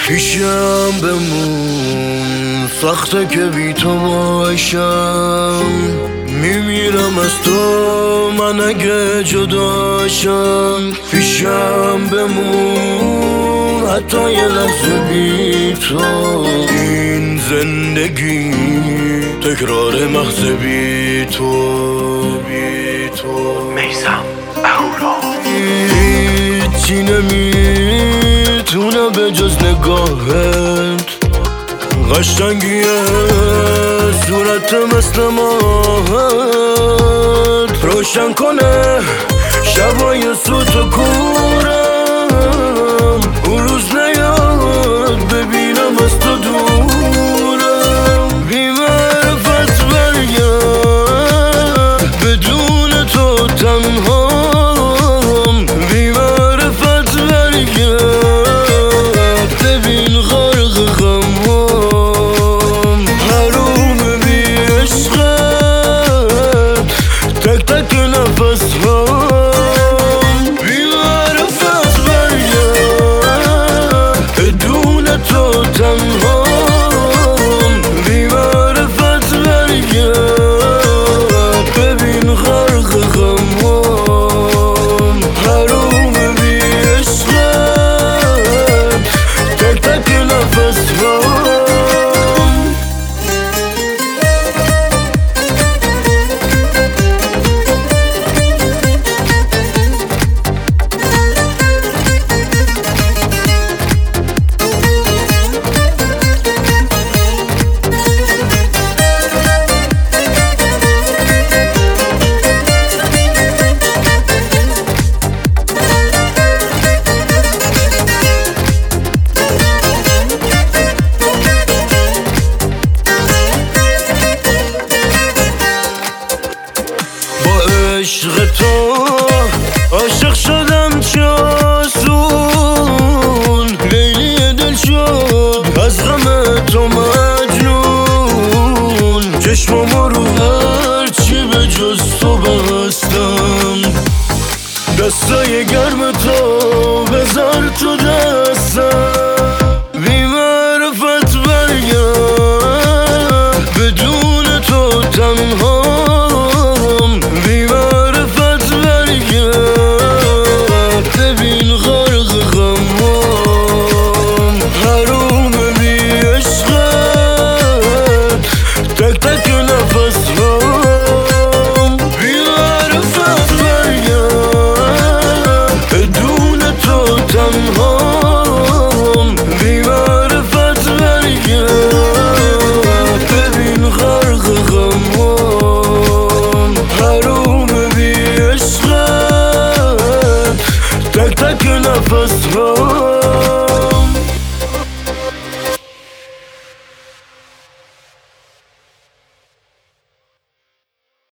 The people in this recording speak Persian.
پیشم بمون، سخته که بی تو باشم. میمیرم از تو من اگه جداشم. پیشم بمون حتی یه لحظه بی تو. این زندگی تکرار محض بی تو. میثم اهورا. هیچی نمیتونه به جز نگاهت، قشنگیه صورت مثل ماهت، روشن کنه شبای سوت و کوره.